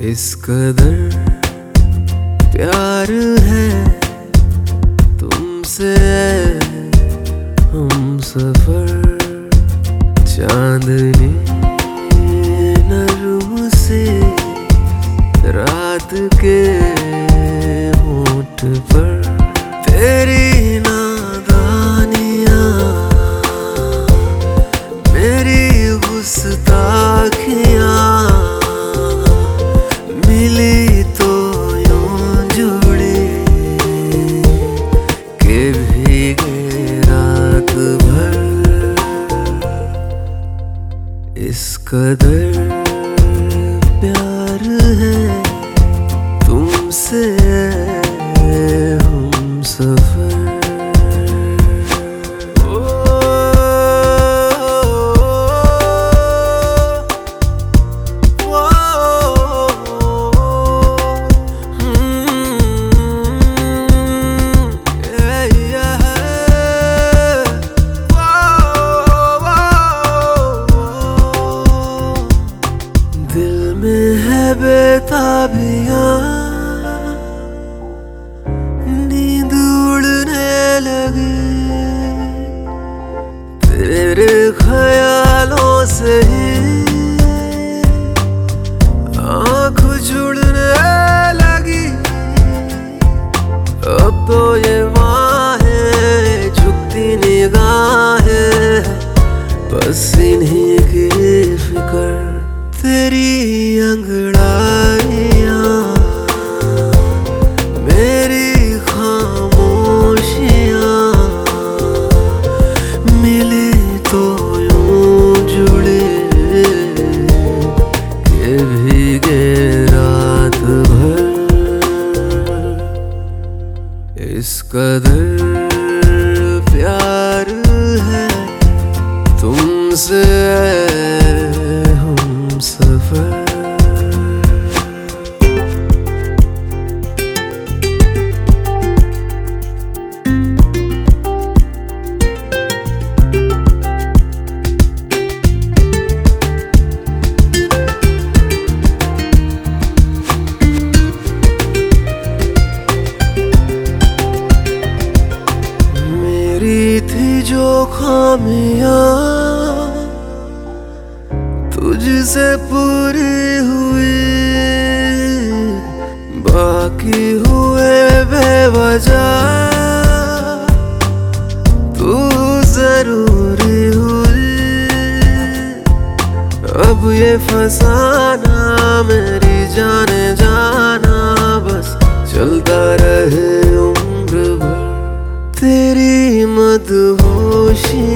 इस कदर प्यार है तुमसे हम सफर, चांदनी नरम से रात के होठ पर, तेरी नादानियाँ मेरी गुस्ताखियाँ मिली तो यूं जुड़ी के भीगे रात भर। इस कदर प्यार है तुमसे हम सफर। दिल में है बेताबियां, नींद उड़ने लगी तेरे ख्यालों से ही, आँख जुड़ने लगी अब तो ये बाहें झुकती निगाहें, बस इन्हीं की फिक्र। तेरी अंगड़ाइयाँ मेरी खामोशियाँ मिली तो यूं जुड़े के भीगे रात भर। इस कदर प्यार है तुमसे हम सफर। मेरी थी जो खामियां तुझसे पूरी हुई, बाकी हुए बेवजह तू जरूरी हुई। अब ये फसाना मेरी जाने जाना बस चलता रहे उम्र भर। तेरी मदहोशी